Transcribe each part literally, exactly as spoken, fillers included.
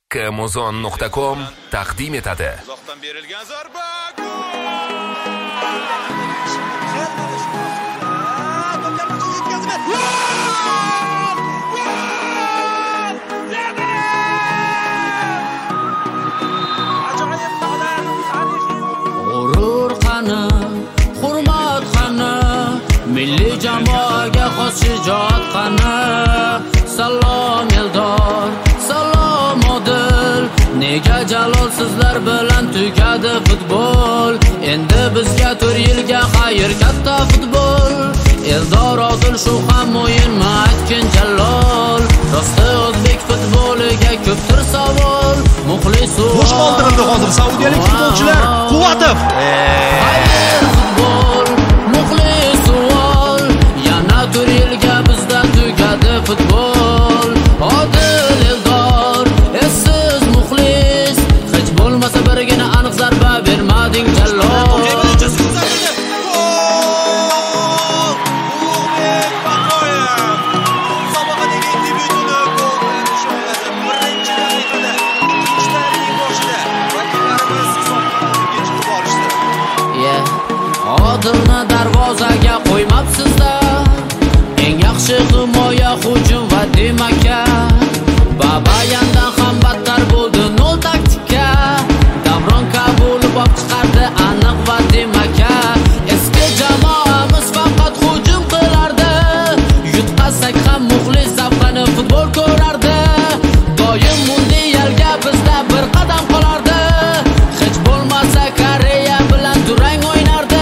Kmozon nuqta com taqdim etadi. Uzoqdan berilgan zarba. G'urur qani, hurmat qani, milliy jamoaga xos shijoat qani. Salom Eldor, salom Odil, nega Jalol sizlar bilan tugadi futbol? Endi bizga to'rt yilga xayr katta futbol. Eldor Odil shu ham o'yinmi aytgan Jalol? Rosti o'zbek futboliga ko'pdir savol. Muxlis Bosh qoldirildi hozir saudiyalik futbolchilar. Quvvatov. Xayr futbol, muxlis savol. Yana to'rt yilga bizda tugadi futbol. Odil Eldor, essiz muxlis, hech bo'lmasa birgina aniq zarba bermading Jalol. Odilni darvozaga qo'ymabsizlar. Eng yaxshi himoya hujum va demaka. Babayandan ham battar bo'ldi nol taktika. Davron Kabulov olib chiqardi aniq va demaka. Eski jamoamiz faqat hujum qilardi. Yutqazsak ham muxlis zavqlanib futbol ko'rardi. Doim mundialga bizda bir qadam qolardi. Hech bo'lmasa Koreya bilan durang o'ynardi.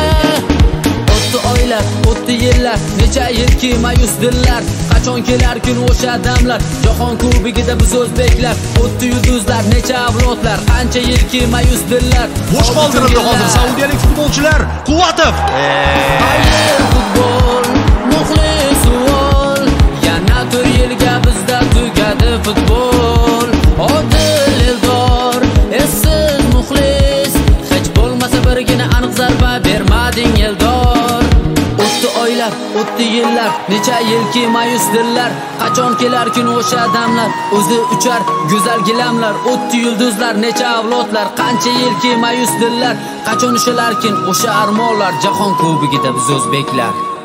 O'tdi yillar, necha yilki mayus dillar. Qachon kelar kun o'sha damlar? Jahon kubigida biz o'zbeklar. O'tdi yulduzlar, necha avlodlar. Qancha yilki mayus dillar. Bosh qoldirildi hozir saudiyalik futbolchilar. Quvvatov. Xayr futbol, muxlis savol. Yana to'rt yilga bizda tugadi futbol. Odil Eldor, essiz muxlis, hech bo'lmasa birgina aniq zarba bermading Eldor. O'tdi oylar, o'tdi yillar, necha yilki mayus dillar. Qachon kelar kun o'sha damlar? O'zi uchar go'zal gilamlar. O'tdi yulduzlar, necha avlodlar. Qancha yilki mayus dillar. Qachon ushalarkin o'sha armonlar? Jahon kubigida biz o'zbeklar.